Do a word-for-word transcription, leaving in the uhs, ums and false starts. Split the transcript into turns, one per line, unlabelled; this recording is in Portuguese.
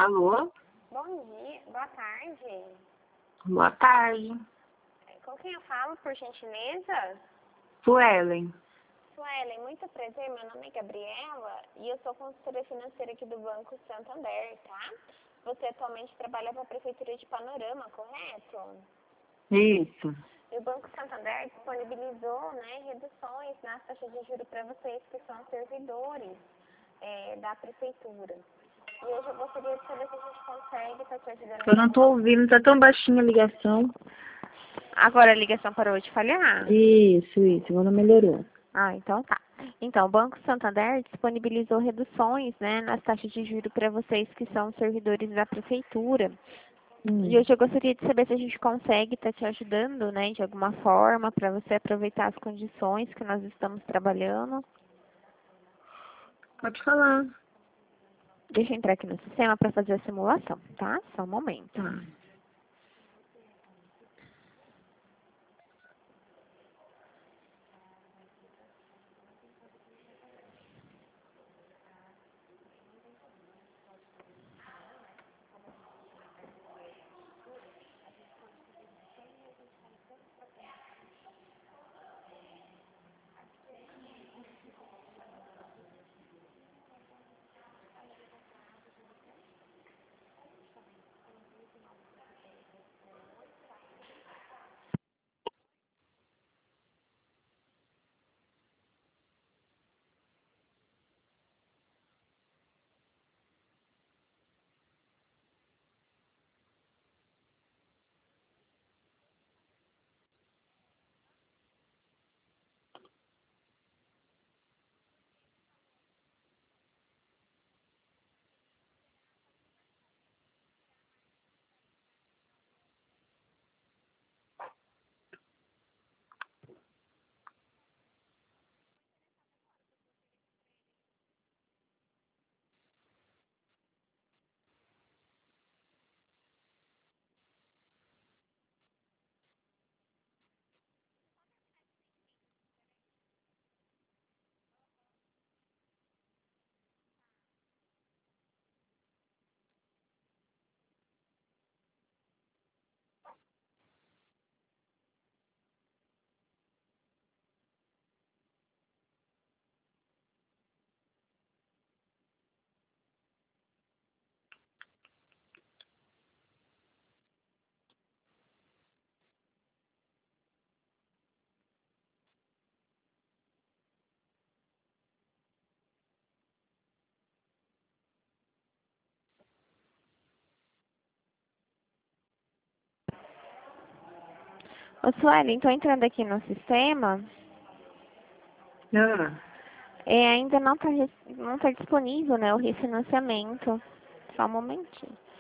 Alô?
Bom dia, boa tarde.
Boa tarde.
Com quem eu falo, por gentileza?
Suelen.
Suelen, muito prazer, meu nome é Gabriela e eu sou consultora financeira aqui do Banco Santander, tá? Você atualmente trabalha para a Prefeitura de Panorama, correto?
Isso.
E o Banco Santander disponibilizou, né, reduções nas taxas de juros para vocês que são servidores é, da Prefeitura. E hoje eu gostaria de saber se a gente consegue estar te ajudando.
Eu não tô ouvindo, tá tão baixinha a ligação.
Agora a ligação parou de falhar?
Isso, isso, agora melhorou.
Ah, então tá. Então, o Banco Santander disponibilizou reduções, né, nas taxas de juros para vocês que são servidores da Prefeitura.
Hum.
E hoje eu gostaria de saber se a gente consegue estar te ajudando, né, de alguma forma, para você aproveitar as condições que nós estamos trabalhando.
Pode falar.
Deixa eu entrar aqui no sistema para fazer a simulação, tá? Só um momento.
Tá.
Ô, Sueli, então entrando aqui no sistema,
Ah,
é, ainda não está não tá disponível, né, o refinanciamento. Só um momentinho.